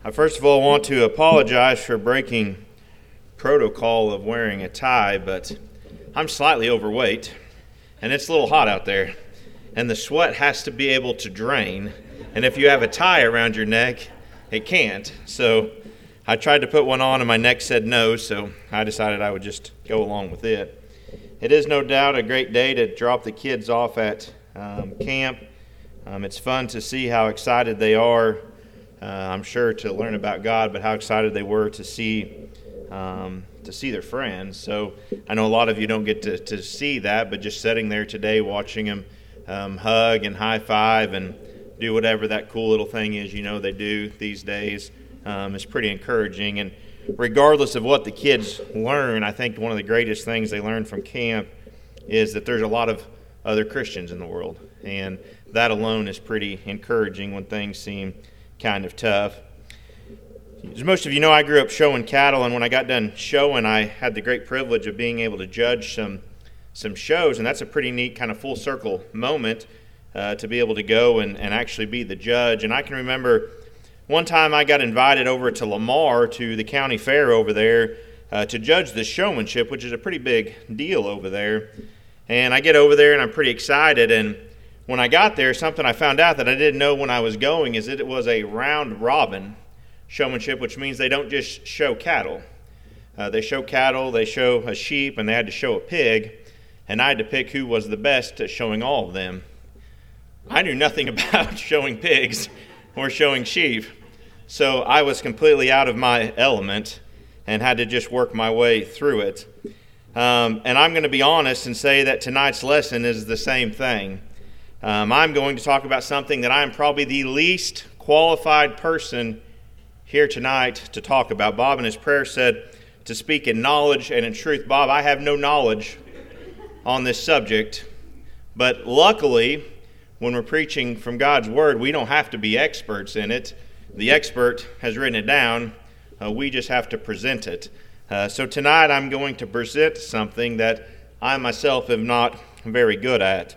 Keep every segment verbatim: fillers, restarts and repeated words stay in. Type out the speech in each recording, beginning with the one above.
I first of all want to apologize for breaking protocol of wearing a tie, but I'm slightly overweight, and it's a little hot out there, and the sweat has to be able to drain, and if you have a tie around your neck, it can't. So I tried to put one on, and my neck said no, so I decided I would just go along with it. It is no doubt a great day to drop the kids off at um, camp. Um, it's fun to see how excited they are, uh, I'm sure, to learn about God, but how excited they were to see um, to see their friends. So I know a lot of you don't get to, to see that, but just sitting there today watching them um, hug and high five and do whatever that cool little thing is, you know, they do these days, um, is pretty encouraging. And regardless of what the kids learn, I think one of the greatest things they learn from camp is that there's a lot of other Christians in the world. And that alone is pretty encouraging when things seem kind of tough. As most of you know, I grew up showing cattle, and when I got done showing, I had the great privilege of being able to judge some some shows, and that's a pretty neat kind of full circle moment uh, to be able to go and, and actually be the judge. And I can remember one time I got invited over to Lamar to the county fair over there uh, to judge the showmanship, which is a pretty big deal over there. And I get over there and I'm pretty excited, and when I got there, something I found out that I didn't know when I was going is that it was a round robin showmanship, which means they don't just show cattle. Uh, they show cattle, they show a sheep, and they had to show a pig, and I had to pick who was the best at showing all of them. I knew nothing about showing pigs or showing sheep, so I was completely out of my element and had to just work my way through it. Um, and I'm going to be honest and say that tonight's lesson is the same thing. Um, I'm going to talk about something that I am probably the least qualified person here tonight to talk about. Bob in his prayer said to speak in knowledge and in truth. Bob, I have no knowledge on this subject, but luckily, when we're preaching from God's Word, we don't have to be experts in it. The expert has written it down. Uh, we just have to present it. Uh, so tonight I'm going to present something that I myself am not very good at.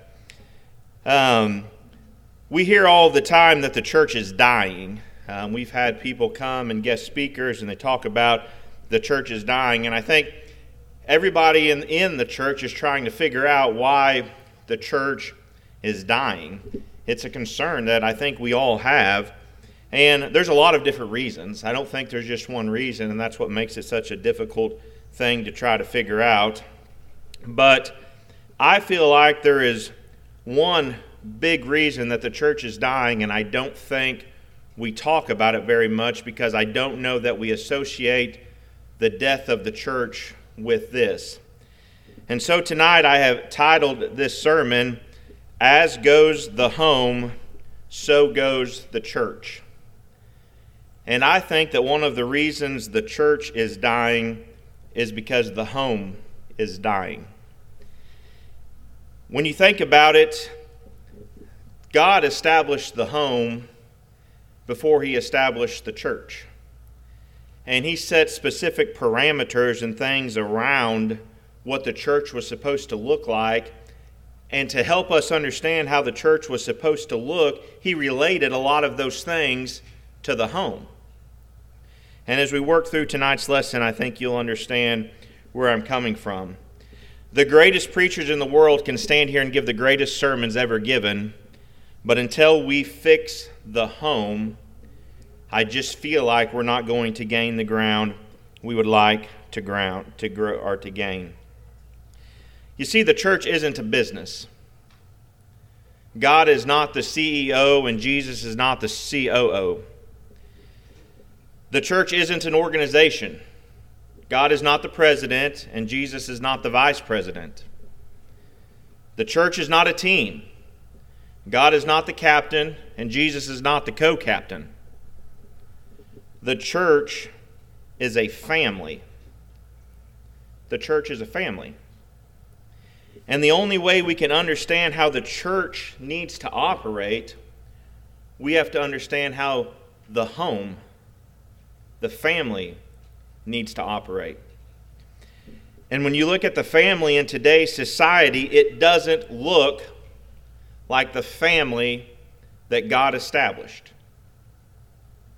Um, we hear all the time that the church is dying. Um, we've had people come and guest speakers, and they talk about the church is dying. And I think everybody in, in the church is trying to figure out why the church is dying. It's a concern that I think we all have. And there's a lot of different reasons. I don't think there's just one reason, and that's what makes it such a difficult thing to try to figure out. But I feel like there is one big reason that the church is dying, and I don't think we talk about it very much because I don't know that we associate the death of the church with this. And so tonight I have titled this sermon, As Goes the Home, So Goes the Church. And I think that one of the reasons the church is dying is because the home is dying. When you think about it, God established the home before he established the church. And he set specific parameters and things around what the church was supposed to look like. And to help us understand how the church was supposed to look, he related a lot of those things to the home. And as we work through tonight's lesson, I think you'll understand where I'm coming from. The greatest preachers in the world can stand here and give the greatest sermons ever given, but until we fix the home, I just feel like we're not going to gain the ground we would like to ground to grow or to gain. You see, the church isn't a business. God is not the C E O and Jesus is not the C O O. The church isn't an organization. God is not the president and Jesus is not the vice president. The church is not a team. God is not the captain and Jesus is not the co-captain. The church is a family. The church is a family. And the only way we can understand how the church needs to operate, we have to understand how the home, the family, needs to operate. And when you look at the family in today's society, it doesn't look like the family that God established.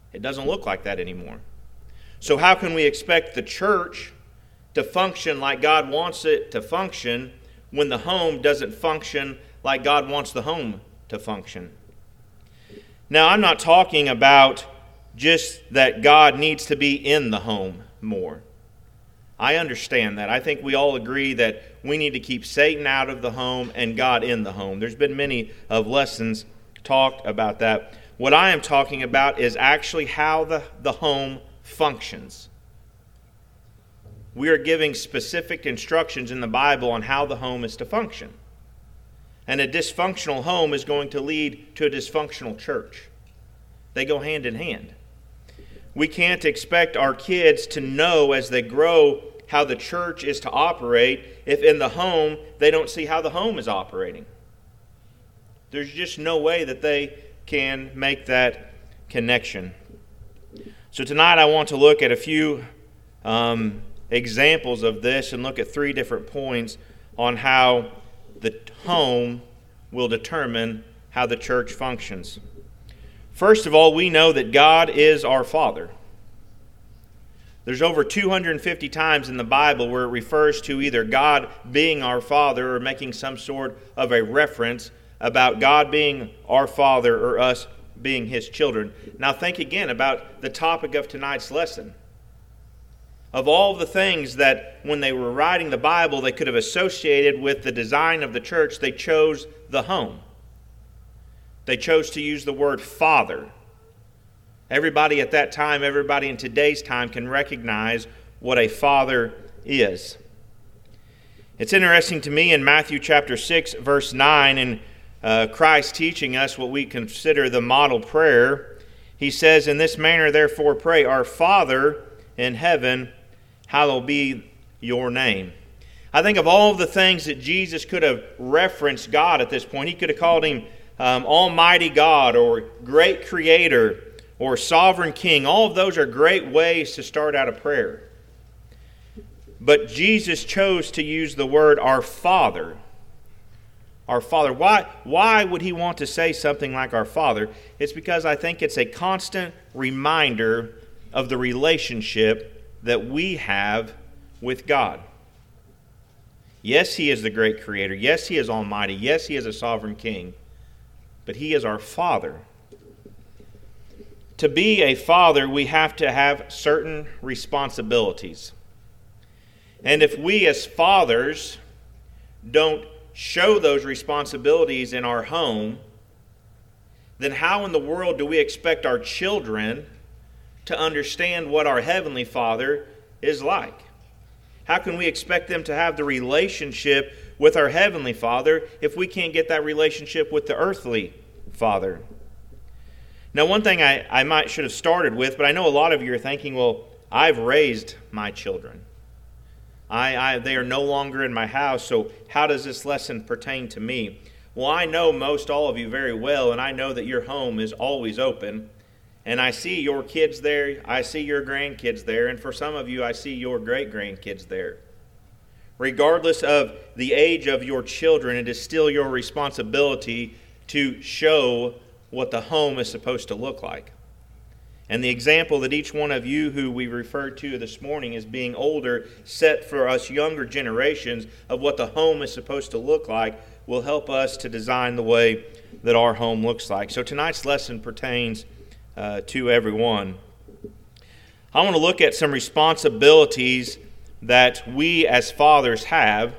It doesn't look like that anymore. So how can we expect the church to function like God wants it to function when the home doesn't function like God wants the home to function? Now, I'm not talking about just that God needs to be in the home more. I understand that. I think we all agree that we need to keep Satan out of the home and God in the home. There's been many of lessons talked about that. What I am talking about is actually how the, the home functions. We are giving specific instructions in the Bible on how the home is to function. And a dysfunctional home is going to lead to a dysfunctional church. They go hand in hand. We can't expect our kids to know as they grow how the church is to operate if in the home they don't see how the home is operating. There's just no way that they can make that connection. So tonight I want to look at a few um, examples of this and look at three different points on how the home will determine how the church functions. First of all, we know that God is our Father. There's over two hundred fifty times in the Bible where it refers to either God being our Father or making some sort of a reference about God being our Father or us being His children. Now think again about the topic of tonight's lesson. Of all the things that when they were writing the Bible they could have associated with the design of the church, they chose the home. They chose to use the word Father. Everybody at that time, everybody in today's time can recognize what a father is. It's interesting to me in Matthew chapter six, verse nine, and uh, Christ teaching us what we consider the model prayer. He says, "In this manner therefore pray, Our Father in heaven, hallowed be your name." I think of all the things that Jesus could have referenced God at this point. He could have called Him um, Almighty God or Great Creator or Sovereign King. All of those are great ways to start out a prayer. But Jesus chose to use the word Our Father. Our Father. Why, why would He want to say something like Our Father? It's because I think it's a constant reminder of the relationship that we have with God. Yes, He is the great Creator. Yes, He is Almighty. Yes, He is a Sovereign King. But He is our Father. To be a father, we have to have certain responsibilities. And if we as fathers don't show those responsibilities in our home, then how in the world do we expect our children to understand what our Heavenly Father is like? How can we expect them to have the relationship with our Heavenly Father if we can't get that relationship with the earthly Father? Now, one thing I, I might should have started with, but I know a lot of you are thinking, well, I've raised my children. I, I they are no longer in my house, so how does this lesson pertain to me? Well, I know most all of you very well, and I know that your home is always open. And I see your kids there, I see your grandkids there, and for some of you, I see your great-grandkids there. Regardless of the age of your children, it is still your responsibility to show what the home is supposed to look like. And the example that each one of you who we referred to this morning as being older set for us younger generations of what the home is supposed to look like will help us to design the way that our home looks like. So tonight's lesson pertains uh, to everyone. I want to look at some responsibilities that we as fathers have,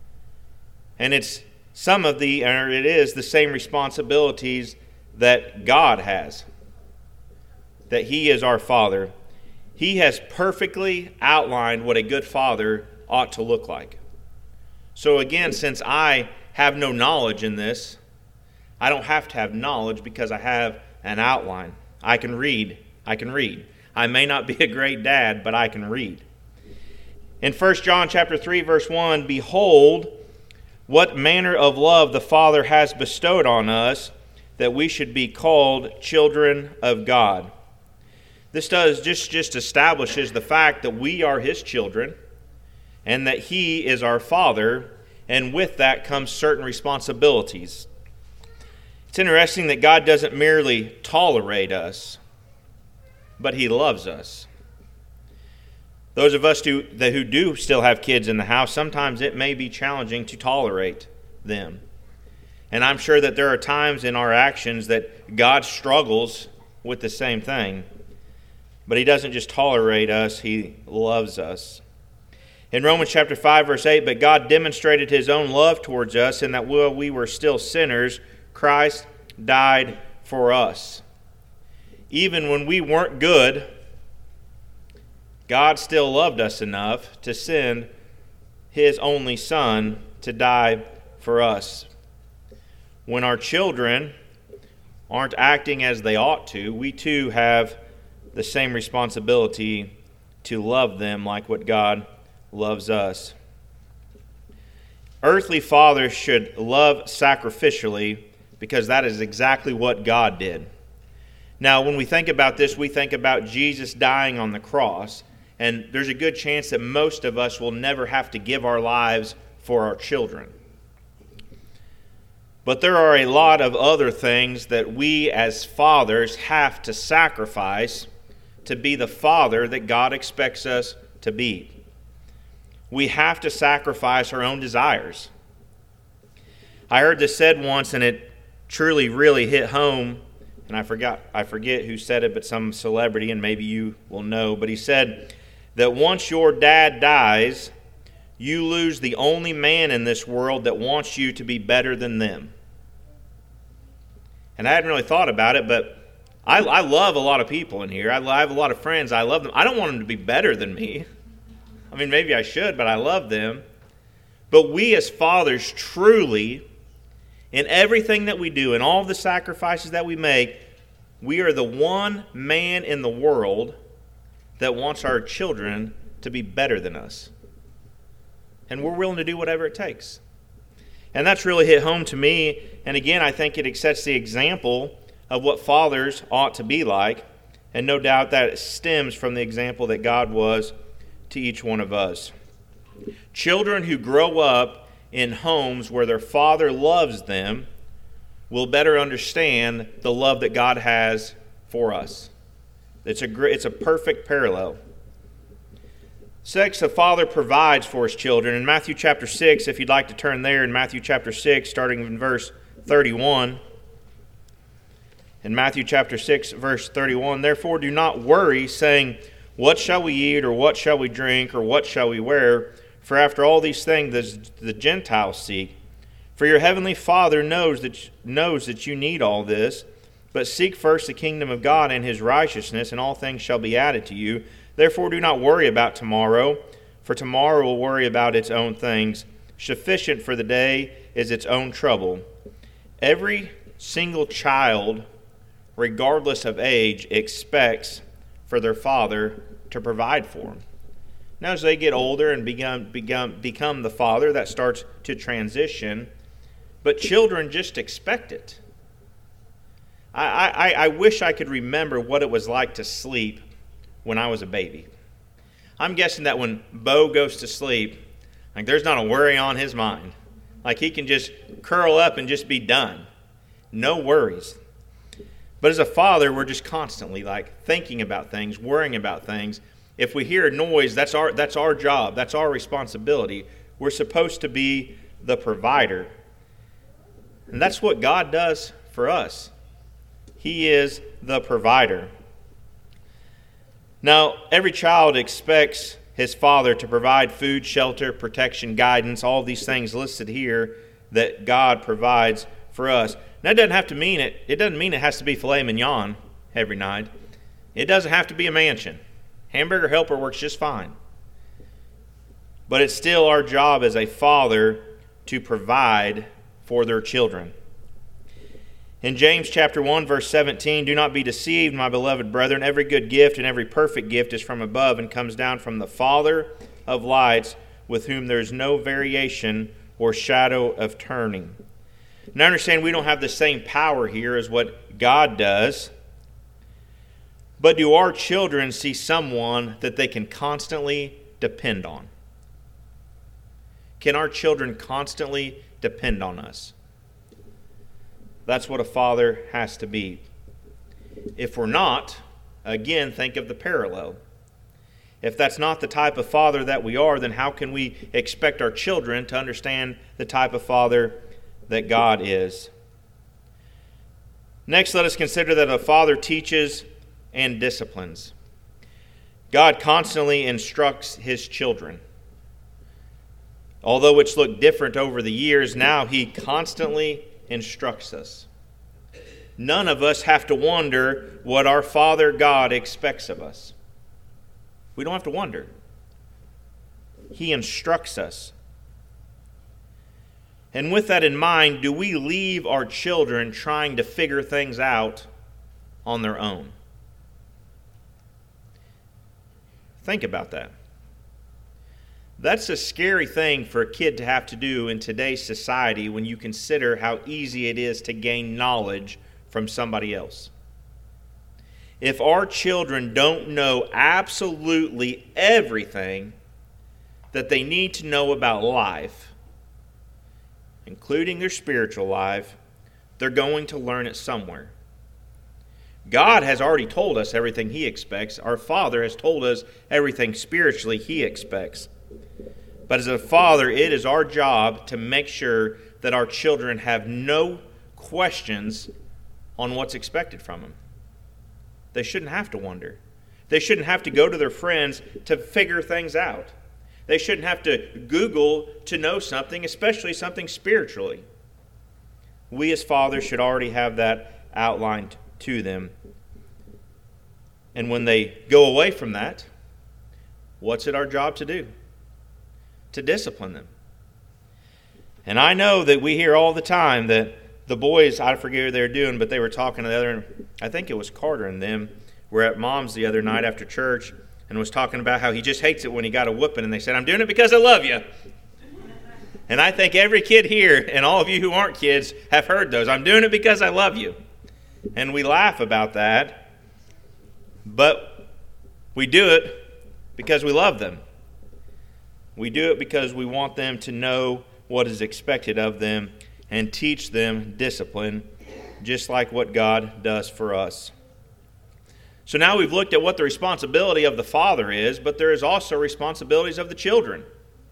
and it's some of the, or it is the same responsibilities that God has, that He is our Father. He has perfectly outlined what a good father ought to look like. So again, since I have no knowledge in this, I don't have to have knowledge because I have an outline. I can read. I can read. I may not be a great dad, but I can read. In First John chapter three, verse one, "Behold, what manner of love the Father has bestowed on us, that we should be called children of God." This does just, just establishes the fact that we are His children and that He is our Father, and with that comes certain responsibilities. It's interesting that God doesn't merely tolerate us. but He loves us. Those of us who, who do still have kids in the house, sometimes it may be challenging to tolerate them. And I'm sure that there are times in our actions that God struggles with the same thing. But He doesn't just tolerate us, He loves us. In Romans chapter five, verse eight, but God demonstrated His own love towards us in that while we were still sinners, Christ died for us. Even when we weren't good, God still loved us enough to send His only Son to die for us. When our children aren't acting as they ought to, we too have the same responsibility to love them like what God loves us. Earthly fathers should love sacrificially because that is exactly what God did. Now, when we think about this, we think about Jesus dying on the cross. And there's a good chance that most of us will never have to give our lives for our children. But there are a lot of other things that we as fathers have to sacrifice to be the father that God expects us to be. We have to sacrifice our own desires. I heard this said once, and it truly, really hit home. And I forgot, I forget who said it, but some celebrity, and maybe you will know. But he said that once your dad dies, you lose the only man in this world that wants you to be better than them. And I hadn't really thought about it, but I, I love a lot of people in here. I, I have a lot of friends. I love them. I don't want them to be better than me. I mean, maybe I should, but I love them. But we as fathers truly, in everything that we do, in all of the sacrifices that we make, we are the one man in the world that wants our children to be better than us. And we're willing to do whatever it takes. And that's really hit home to me. And again, I think it sets the example of what fathers ought to be like. And no doubt that it stems from the example that God was to each one of us. Children who grow up in homes where their father loves them will better understand the love that God has for us. It's a great, it's a perfect parallel. Six, a father provides for his children. In Matthew chapter six, if you'd like to turn there, in Matthew chapter six, starting in verse thirty-one. In Matthew chapter six, verse thirty-one, therefore do not worry, saying, what shall we eat, or what shall we drink, or what shall we wear? For after all these things the Gentiles seek. For your heavenly Father knows that, knows that you need all this. But seek first the kingdom of God and His righteousness, and all things shall be added to you. Therefore do not worry about tomorrow, for tomorrow will worry about its own things. Sufficient for the day is its own trouble. Every single child, regardless of age, expects for their father to provide for them. Now as they get older and become, become, become the father, that starts to transition. But children just expect it. I, I, I wish I could remember what it was like to sleep when I was a baby. I'm guessing that when Bo goes to sleep, like there's not a worry on his mind. Like he can just curl up and just be done. No worries. But as a father, we're just constantly like thinking about things, worrying about things. If we hear a noise, that's our that's our job. That's our responsibility. We're supposed to be the provider. And that's what God does for us. He is the provider. Now, every child expects his father to provide food, shelter, protection, guidance, all these things listed here that God provides for us. Now, it doesn't have to mean it. It doesn't mean it has to be filet mignon every night. It doesn't have to be a mansion. Hamburger Helper works just fine. But it's still our job as a father to provide for their children. In James chapter one, verse seventeen, do not be deceived, my beloved brethren. Every good gift and every perfect gift is from above and comes down from the Father of lights, with whom there is no variation or shadow of turning. Now understand, we don't have the same power here as what God does. But do our children see someone that they can constantly depend on? Can our children constantly depend on us? That's what a father has to be. If we're not, Again, think of the parallel. If that's not the type of father that we are, then how can we expect our children to understand the type of father that God is? Next, let us consider that a father teaches and disciplines. God constantly instructs his children. Although it's looked different over the years, now he constantly instructs us. None of us have to wonder what our Father God expects of us. We don't have to wonder. He instructs us. And with that in mind, do we leave our children trying to figure things out on their own? Think about that. That's a scary thing for a kid to have to do in today's society when you consider how easy it is to gain knowledge from somebody else. If our children don't know absolutely everything that they need to know about life, including their spiritual life, they're going to learn it somewhere. God has already told us everything He expects. Our Father has told us everything spiritually He expects. But as a father, it is our job to make sure that our children have no questions on what's expected from them. They shouldn't have to wonder. They shouldn't have to go to their friends to figure things out. They shouldn't have to Google to know something, especially something spiritually. We as fathers should already have that outlined to them. And when they go away from that, what's it our job to do? To discipline them. And I know that we hear all the time that the boys, I forget what they were doing, but they were talking to the other, I think it was Carter and them, were at Mom's the other night after church and was talking about how he just hates it when he got a whooping. And they said, I'm doing it because I love you. And I think every kid here, and all of you who aren't kids, have heard those. I'm doing it because I love you. And we laugh about that, but we do it because we love them. We do it because we want them to know what is expected of them and teach them discipline, just like what God does for us. So now we've looked at what the responsibility of the father is, but there is also responsibilities of the children.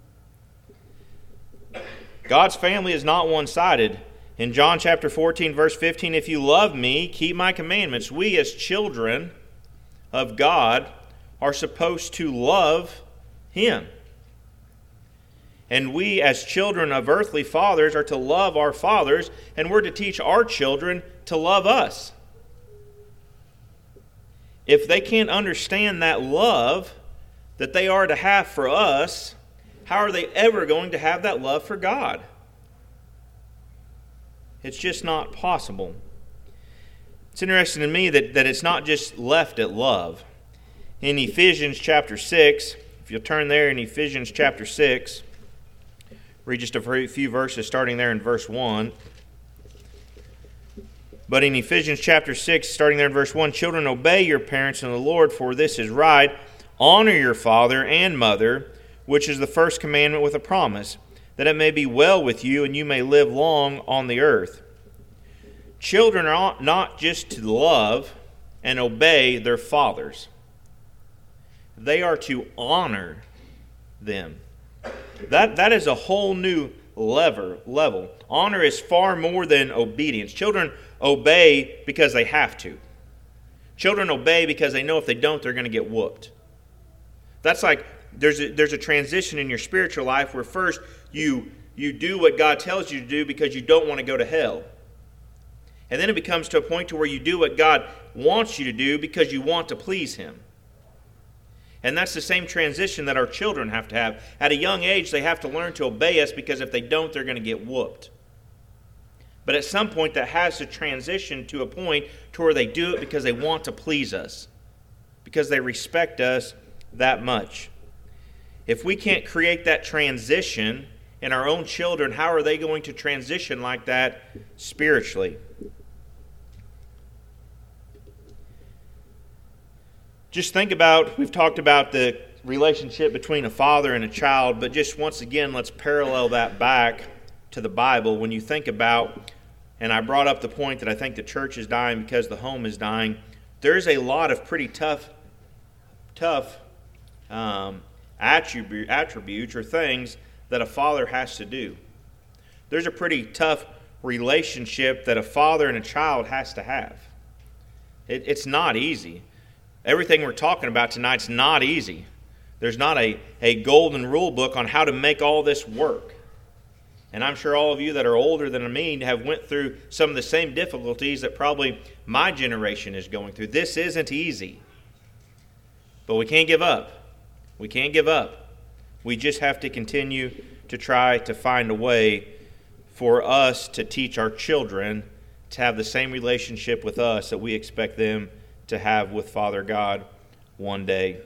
God's family is not one-sided. In John chapter fourteen, verse fifteen, if you love me, keep my commandments. We as children of God are supposed to love Him. And we as children of earthly fathers are to love our fathers, and we're to teach our children to love us. If they can't understand that love that they are to have for us, how are they ever going to have that love for God? It's just not possible. It's interesting to me that, that it's not just left at love. In Ephesians chapter six, if you'll turn there in Ephesians chapter six, read just a few verses starting there in verse one. But in Ephesians chapter six, starting there in verse one, children, obey your parents in the Lord, for this is right. Honor your father and mother, which is the first commandment with a promise, that it may be well with you and you may live long on the earth. Children are not just to love and obey their fathers. They are to honor them. That, that is a whole new lever, level. Honor is far more than obedience. Children obey because they have to. Children obey because they know if they don't, they're going to get whooped. That's like there's a, there's a transition in your spiritual life where first you, you do what God tells you to do because you don't want to go to hell. And then it becomes to a point to where you do what God wants you to do because you want to please Him. And that's the same transition that our children have to have. At a young age, they have to learn to obey us because if they don't, they're going to get whooped. But at some point, that has to transition to a point to where they do it because they want to please us, because they respect us that much. If we can't create that transition in our own children, how are they going to transition like that spiritually? Just think about, we've talked about the relationship between a father and a child, but just once again, let's parallel that back to the Bible. When you think about, and I brought up the point that I think the church is dying because the home is dying, there's a lot of pretty tough, tough um, attribute, attributes or things that a father has to do. There's a pretty tough relationship that a father and a child has to have. It, it's not easy. Everything we're talking about tonight's not easy. There's not a, a golden rule book on how to make all this work. And I'm sure all of you that are older than me have went through some of the same difficulties that probably my generation is going through. This isn't easy. But we can't give up. We can't give up. We just have to continue to try to find a way for us to teach our children to have the same relationship with us that we expect them to have with Father God one day.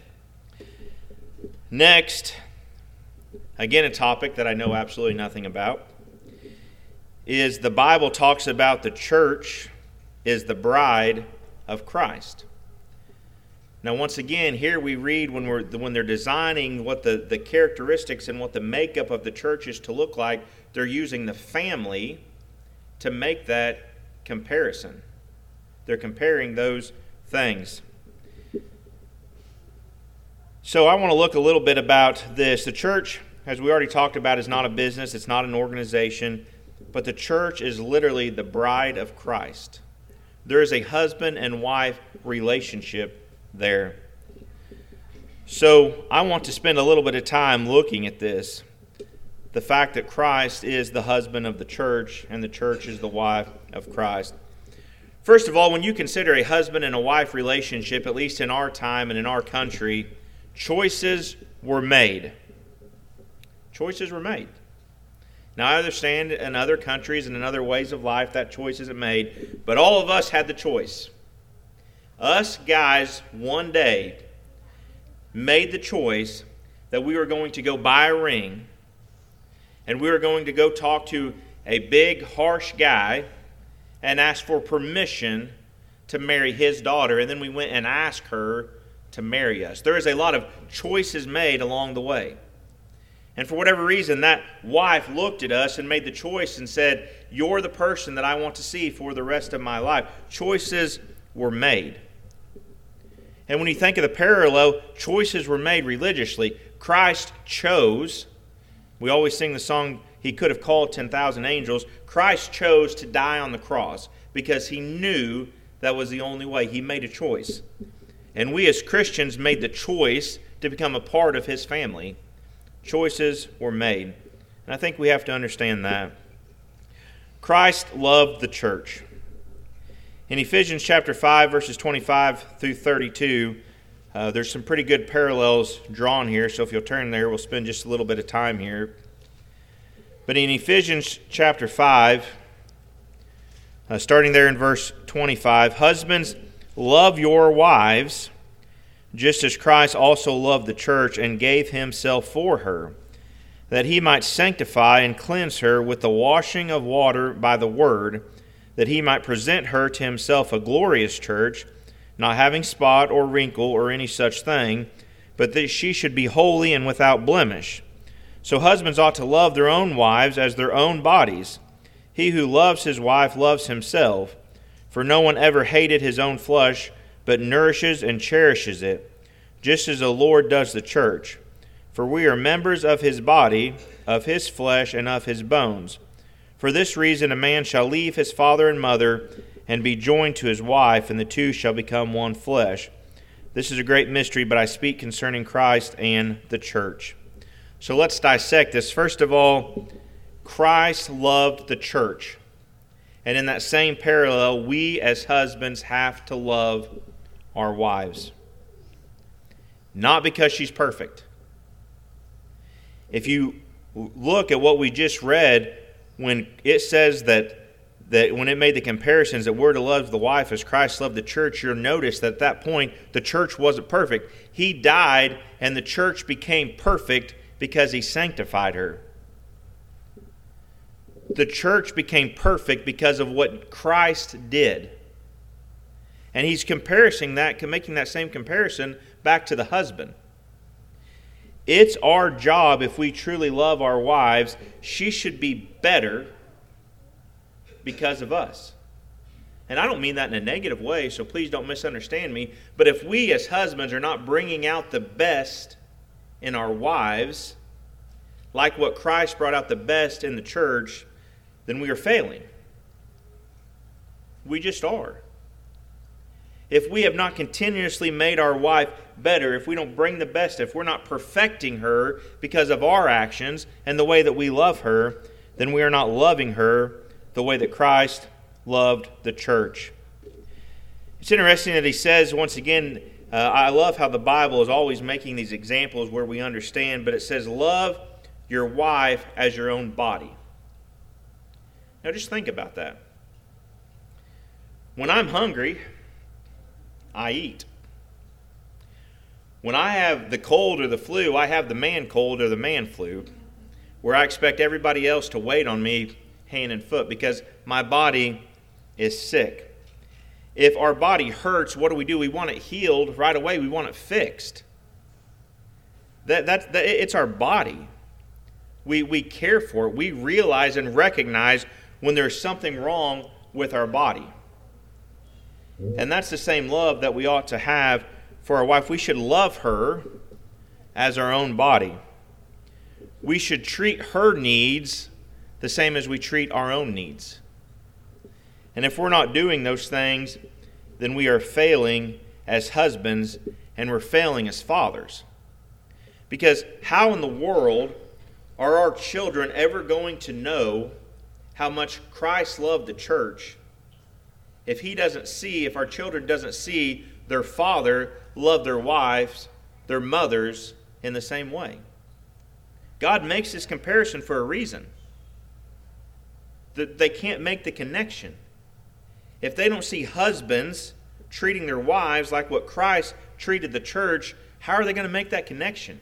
Next, again a topic that I know absolutely nothing about, is the Bible talks about the church is the bride of Christ. Now once again, here we read when we're when they're designing what the, the characteristics and what the makeup of the church is to look like, they're using the family to make that comparison. They're comparing those things. So I want to look a little bit about this. The church, as we already talked about, is not a business. It's not an organization. But the church is literally the bride of Christ. There is a husband and wife relationship there. So I want to spend a little bit of time looking at this. The fact that Christ is the husband of the church and the church is the wife of Christ. First of all, when you consider a husband and a wife relationship, at least in our time and in our country, choices were made. Choices were made. Now, I understand in other countries and in other ways of life that choice isn't made, but all of us had the choice. Us guys, one day, made the choice that we were going to go buy a ring, and we were going to go talk to a big, harsh guy and ask for permission to marry his daughter, and then we went and asked her to marry us. There is a lot of choices made along the way. And for whatever reason, that wife looked at us and made the choice and said, "You're the person that I want to see for the rest of my life." Choices were made. And when you think of the parallel, choices were made religiously. Christ chose. We always sing the song, He could have called ten thousand angels. Christ chose to die on the cross because He knew that was the only way. He made a choice. And we as Christians made the choice to become a part of His family. Choices were made. And I think we have to understand that. Christ loved the church. In Ephesians chapter five, verses twenty-five through thirty-two, uh, there's some pretty good parallels drawn here. So if you'll turn there, we'll spend just a little bit of time here. But in Ephesians chapter five, uh, starting there in verse twenty-five, "Husbands, love your wives, just as Christ also loved the church and gave Himself for her, that He might sanctify and cleanse her with the washing of water by the word, that He might present her to Himself a glorious church, not having spot or wrinkle or any such thing, but that she should be holy and without blemish. So husbands ought to love their own wives as their own bodies. He who loves his wife loves himself, for no one ever hated his own flesh, but nourishes and cherishes it, just as the Lord does the church. For we are members of His body, of His flesh, and of His bones. For this reason a man shall leave his father and mother, and be joined to his wife, and the two shall become one flesh. This is a great mystery, but I speak concerning Christ and the church." So let's dissect this. First of all, Christ loved the church. And in that same parallel, we as husbands have to love our wives. Not because she's perfect. If you look at what we just read, when it says that, that when it made the comparisons that we're to love the wife as Christ loved the church, you'll notice that at that point, the church wasn't perfect. He died, and the church became perfect because He sanctified her. The church became perfect because of what Christ did. And He's comparing that, making that same comparison back to the husband. It's our job, if we truly love our wives, she should be better because of us. And I don't mean that in a negative way, so please don't misunderstand me. But if we as husbands are not bringing out the best in our wives, like what Christ brought out the best in the church, then we are failing. We just are. If we have not continuously made our wife better, if we don't bring the best, if we're not perfecting her because of our actions and the way that we love her, then we are not loving her the way that Christ loved the church. It's interesting that he says, once again, uh, I love how the Bible is always making these examples where we understand, but it says, love your wife as your own body. Now just think about that. When I'm hungry, I eat. When I have the cold or the flu, I have the man cold or the man flu, where I expect everybody else to wait on me hand and foot because my body is sick. If our body hurts, what do we do? We want it healed right away. We want it fixed. That, that, that it's our body. We, we care for it. We realize and recognize when there's something wrong with our body. And that's the same love that we ought to have for our wife. We should love her as our own body. We should treat her needs the same as we treat our own needs. And if we're not doing those things, then we are failing as husbands and we're failing as fathers. Because how in the world are our children ever going to know how much Christ loved the church if he doesn't see, if our children doesn't see their father love their wives, their mothers, in the same way? God makes this comparison for a reason. That they can't make the connection. If they don't see husbands treating their wives like what Christ treated the church, how are they going to make that connection?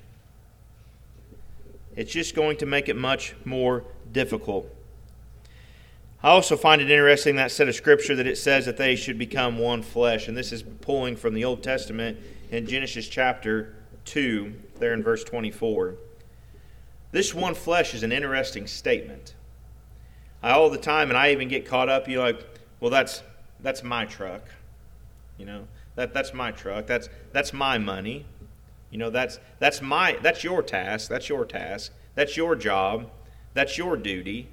It's just going to make it much more difficult. I also find it interesting, that set of scripture, that it says that they should become one flesh. And this is pulling from the Old Testament in Genesis chapter two, there in verse twenty-four. This one flesh is an interesting statement. I all the time, and I even get caught up, you know, like, well, that's that's my truck. You know, that that's my truck. That's that's my money. You know, that's that's my that's your task. That's your task. That's your job. That's your duty.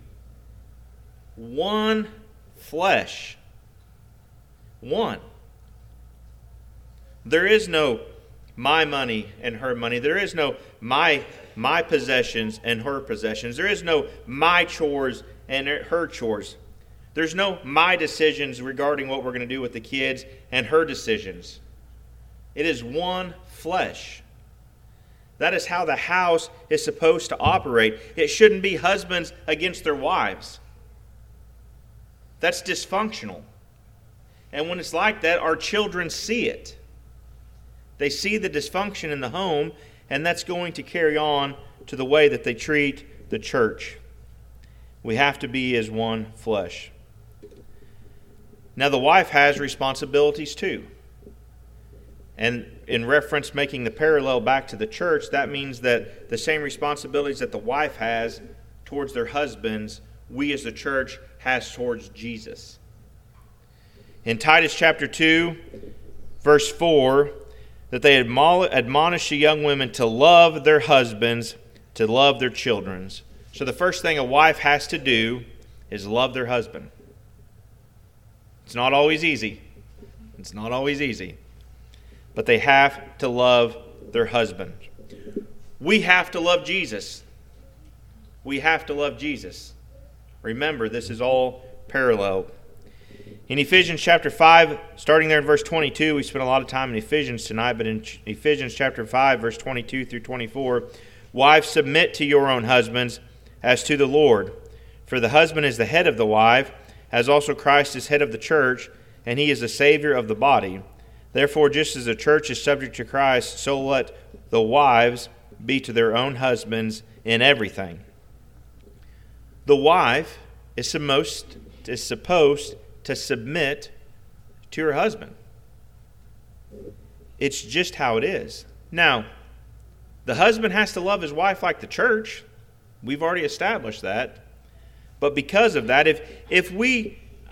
One flesh. One. There is no my money and her money. There is no my my possessions and her possessions. There is no my chores and her chores. There's no my decisions regarding what we're going to do with the kids and her decisions. It is one flesh. That is how the house is supposed to operate. It shouldn't be husbands against their wives. That's dysfunctional. And when it's like that, our children see it. They see the dysfunction in the home, and that's going to carry on to the way that they treat the church. We have to be as one flesh. Now, the wife has responsibilities too. And in reference, making the parallel back to the church, that means that the same responsibilities that the wife has towards their husbands, we as the church has towards Jesus. In Titus chapter two, verse four, that they admonish the young women to love their husbands, to love their children. So the first thing a wife has to do is love their husband. It's not always easy. It's not always easy. But they have to love their husband. We have to love Jesus. We have to love Jesus. Remember, this is all parallel. In Ephesians chapter five, starting there in verse twenty-two, we spent a lot of time in Ephesians tonight, but in Ephesians chapter five, verse twenty-two through twenty-four, wives, submit to your own husbands as to the Lord. For the husband is the head of the wife, as also Christ is head of the church, and he is the Savior of the body. Therefore, just as the church is subject to Christ, so let the wives be to their own husbands in everything. The wife is supposed, is supposed to submit to her husband. It's just how it is. Now, the husband has to love his wife like the church. We've already established that. But because of that, if if we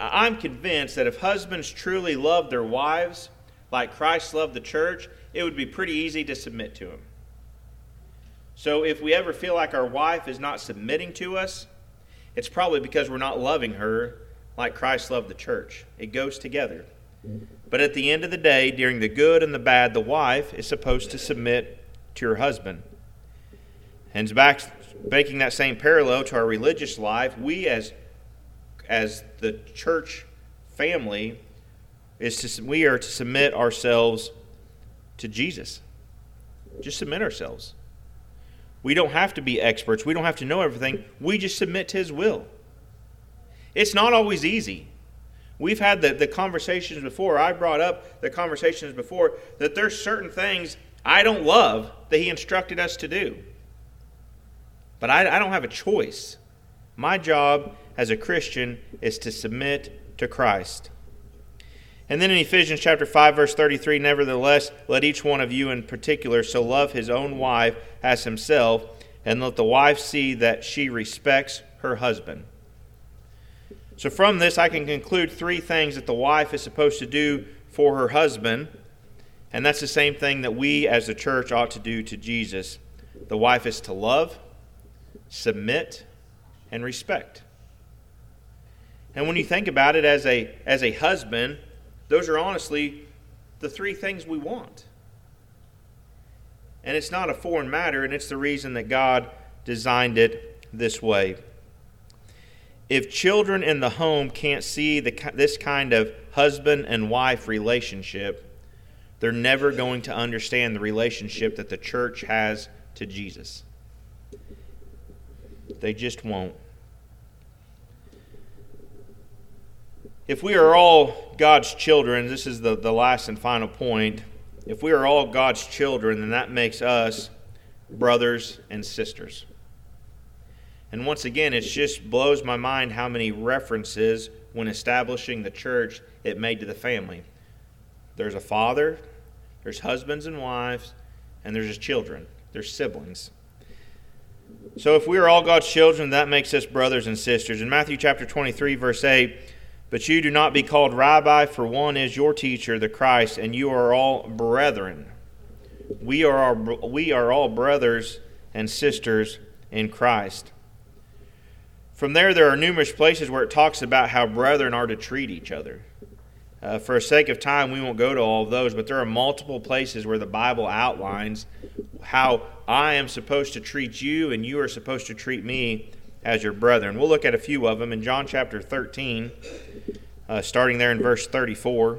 I'm convinced that if husbands truly loved their wives like Christ loved the church, it would be pretty easy to submit to him. So if we ever feel like our wife is not submitting to us, it's probably because we're not loving her like Christ loved the church. It goes together. But at the end of the day, during the good and the bad, the wife is supposed to submit to her husband. And back, making that same parallel to our religious life, we as as the church family is to we are to submit ourselves to Jesus. Just submit ourselves. We don't have to be experts. We don't have to know everything. We just submit to his will. It's not always easy. We've had the, the conversations before. I brought up the conversations before that there's certain things I don't love that he instructed us to do. But I, I don't have a choice. My job as a Christian is to submit to Christ. And then in Ephesians chapter five, verse thirty-three, nevertheless, let each one of you in particular so love his own wife as himself, and let the wife see that she respects her husband. So from this, I can conclude three things that the wife is supposed to do for her husband, and that's the same thing that we as the church ought to do to Jesus. The wife is to love, submit, and respect. And when you think about it as a as a husband, those are honestly the three things we want. And it's not a foreign matter, and it's the reason that God designed it this way. If children in the home can't see the, this kind of husband and wife relationship, they're never going to understand the relationship that the church has to Jesus. They just won't. If we are all God's children, this is the, the last and final point. If we are all God's children, then that makes us brothers and sisters. And once again, it just blows my mind how many references when establishing the church it made to the family. There's a father, there's husbands and wives, and there's his children. There's siblings. So if we are all God's children, that makes us brothers and sisters. In Matthew chapter twenty-three, verse eight, but you do not be called rabbi, for one is your teacher, the Christ, and you are all brethren. We are all, we are all brothers and sisters in Christ. From there, there are numerous places where it talks about how brethren are to treat each other. Uh, for the sake of time, we won't go to all of those, but there are multiple places where the Bible outlines how I am supposed to treat you and you are supposed to treat me as your brethren. We'll look at a few of them in John chapter thirteen, uh, starting there in verse thirty-four.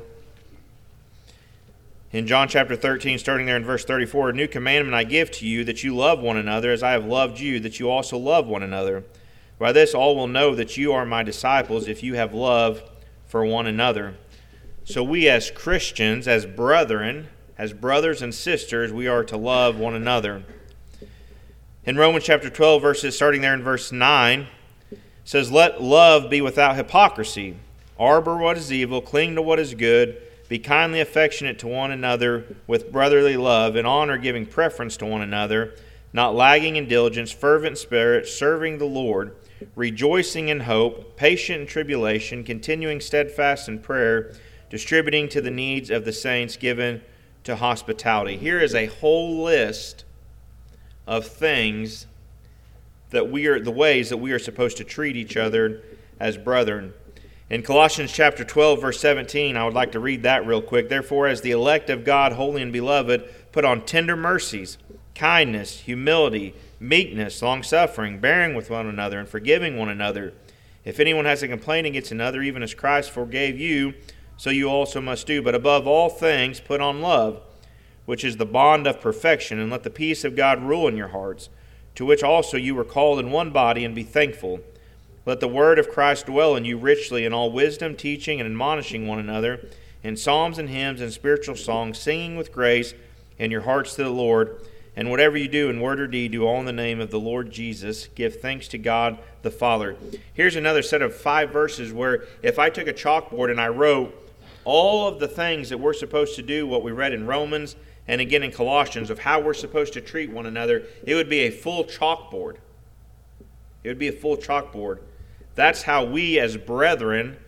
In John chapter thirteen, starting there in verse thirty-four, a new commandment I give to you, that you love one another as I have loved you, that you also love one another. By this all will know that you are my disciples, if you have love for one another. So we as Christians, as brethren, as brothers and sisters, we are to love one another. In Romans chapter twelve, verses starting there in verse nine, it says, let love be without hypocrisy. Arbor what is evil, cling to what is good, be kindly affectionate to one another with brotherly love, in honor giving preference to one another, not lagging in diligence, fervent in spirit, serving the Lord, rejoicing in hope, patient in tribulation, continuing steadfast in prayer, distributing to the needs of the saints, given to hospitality. Here is a whole list of things that we are, the ways that we are supposed to treat each other as brethren. In Colossians chapter twelve, verse seventeen, I would like to read that real quick. Therefore, as the elect of God, holy and beloved, put on tender mercies, kindness, humility, meekness, long-suffering, bearing with one another, and forgiving one another. If anyone has a complaint against another, even as Christ forgave you, so you also must do. But above all things, put on love, which is the bond of perfection, and let the peace of God rule in your hearts, to which also you were called in one body, and be thankful. Let the word of Christ dwell in you richly in all wisdom, teaching and admonishing one another, in psalms and hymns and spiritual songs, singing with grace in your hearts to the Lord. And whatever you do in word or deed, do all in the name of the Lord Jesus. Give thanks to God the Father. Here's another set of five verses where if I took a chalkboard and I wrote all of the things that we're supposed to do, what we read in Romans and again in Colossians, of how we're supposed to treat one another, it would be a full chalkboard. It would be a full chalkboard. That's how we as brethren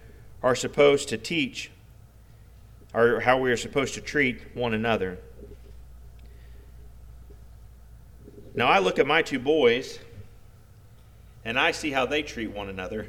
are supposed to teach, or how we are supposed to treat one another. Now, I look at my two boys, and I see how they treat one another.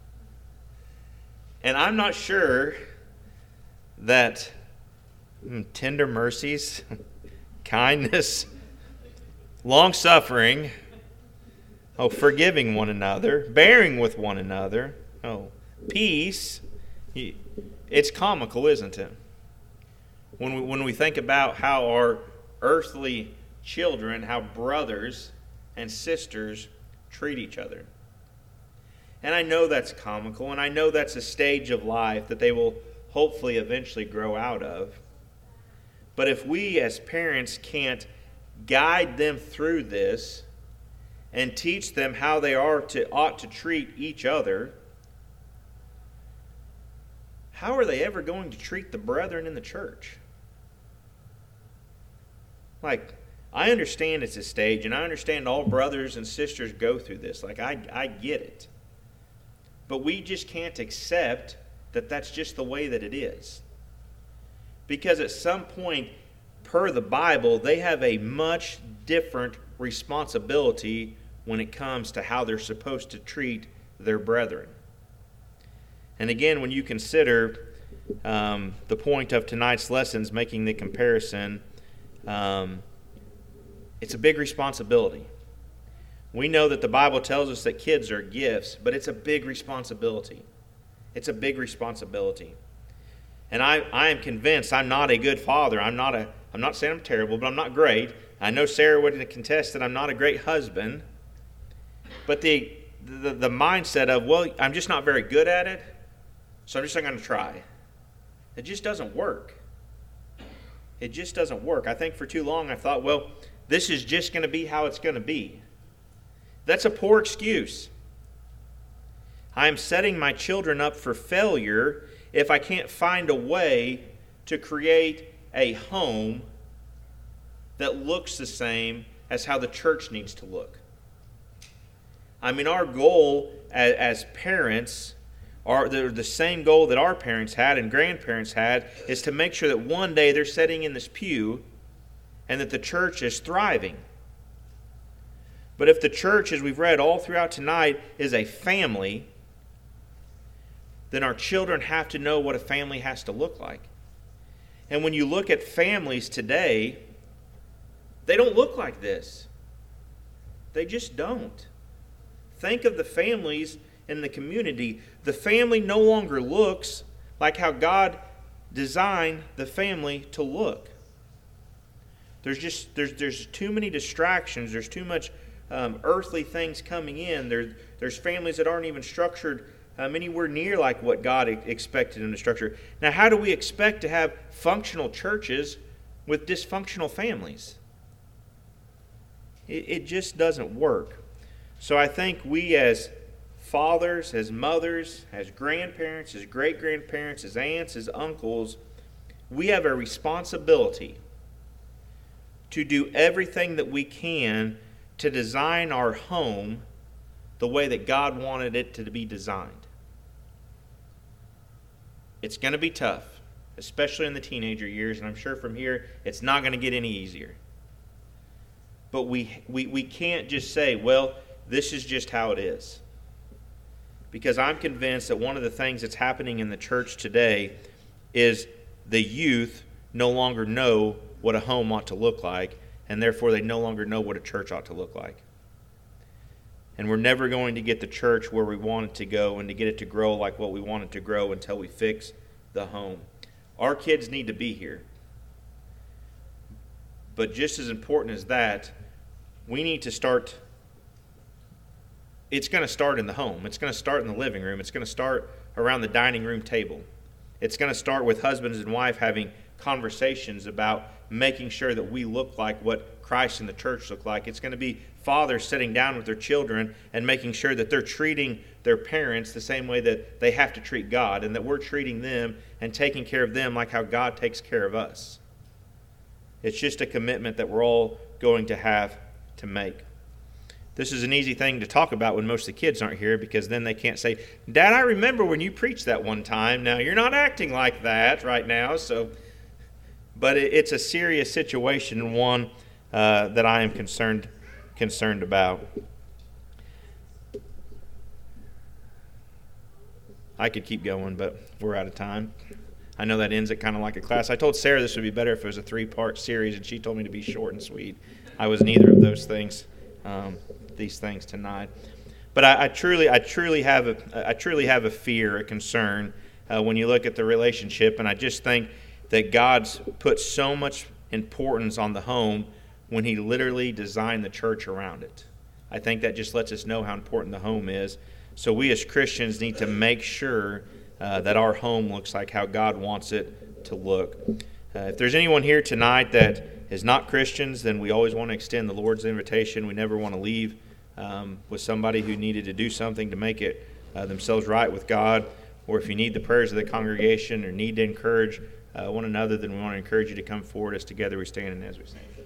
And I'm not sure that mm, tender mercies, kindness, long-suffering, oh, forgiving one another, bearing with one another, oh, peace, it's comical, isn't it? When we, when we think about how our earthly children, how brothers and sisters treat each other. And I know that's comical, and I know that's a stage of life that they will hopefully eventually grow out of. But if we as parents can't guide them through this and teach them how they are to ought to treat each other, how are they ever going to treat the brethren in the church? Like, I understand it's a stage, and I understand all brothers and sisters go through this. Like, I, I get it. But we just can't accept that that's just the way that it is. Because at some point, per the Bible, they have a much different responsibility when it comes to how they're supposed to treat their brethren. And again, when you consider um, the point of tonight's lessons, making the comparison, um, it's a big responsibility. We know that the Bible tells us that kids are gifts, but it's a big responsibility. It's a big responsibility. And I, I am convinced I'm not a good father. I'm not a I'm not saying I'm terrible, but I'm not great. I know Sarah would contest that I'm not a great husband. But the the, the mindset of, well, I'm just not very good at it, so I'm just not going to try. It just doesn't work. It just doesn't work. I think for too long I thought, well, this is just going to be how it's going to be. That's a poor excuse. I am setting my children up for failure if I can't find a way to create a home that looks the same as how the church needs to look. I mean, our goal as, as parents, are the, the same goal that our parents had and grandparents had, is to make sure that one day they're sitting in this pew and that the church is thriving. But if the church, as we've read all throughout tonight, is a family, then our children have to know what a family has to look like. And when you look at families today, they don't look like this. They just don't. Think of the families in the community. The family no longer looks like how God designed the family to look. There's just there's there's too many distractions. There's too much um, earthly things coming in. There, there's families that aren't even structured um, anywhere near like what God expected them to structure. Now, how do we expect to have functional churches with dysfunctional families? It, it just doesn't work. So I think we as fathers, as mothers, as grandparents, as great-grandparents, as aunts, as uncles, we have a responsibility to do everything that we can to design our home the way that God wanted it to be designed. It's going to be tough, especially in the teenager years, and I'm sure from here it's not going to get any easier. But we, we, we can't just say, well, this is just how it is. Because I'm convinced that one of the things that's happening in the church today is the youth no longer know what a home ought to look like, and therefore they no longer know what a church ought to look like. And we're never going to get the church where we want it to go and to get it to grow like what we want it to grow until we fix the home. Our kids need to be here. But just as important as that, we need to start. It's going to start in the home. It's going to start in the living room. It's going to start around the dining room table. It's going to start with husbands and wife having conversations about making sure that we look like what Christ and the church look like. It's going to be fathers sitting down with their children and making sure that they're treating their parents the same way that they have to treat God, and that we're treating them and taking care of them like how God takes care of us. It's just a commitment that we're all going to have to make. This is an easy thing to talk about when most of the kids aren't here, because then they can't say, Dad, I remember when you preached that one time. Now, you're not acting like that right now. So, but it, it's a serious situation, and one uh, that I am concerned concerned about. I could keep going, but we're out of time. I know that ends it kind of like a class. I told Sarah this would be better if it was a three-part series, and she told me to be short and sweet. I was neither of those things. Um, these things tonight, but I, I truly, I truly have a, I truly have a fear, a concern uh, when you look at the relationship, and I just think that God's put so much importance on the home when He literally designed the church around it. I think that just lets us know how important the home is. So we as Christians need to make sure uh, that our home looks like how God wants it to look. Uh, if there's anyone here tonight that is not Christians, then we always want to extend the Lord's invitation. We never want to leave um, with somebody who needed to do something to make it uh, themselves right with God. Or if you need the prayers of the congregation or need to encourage uh, one another, then we want to encourage you to come forward as together we stand and as we sing.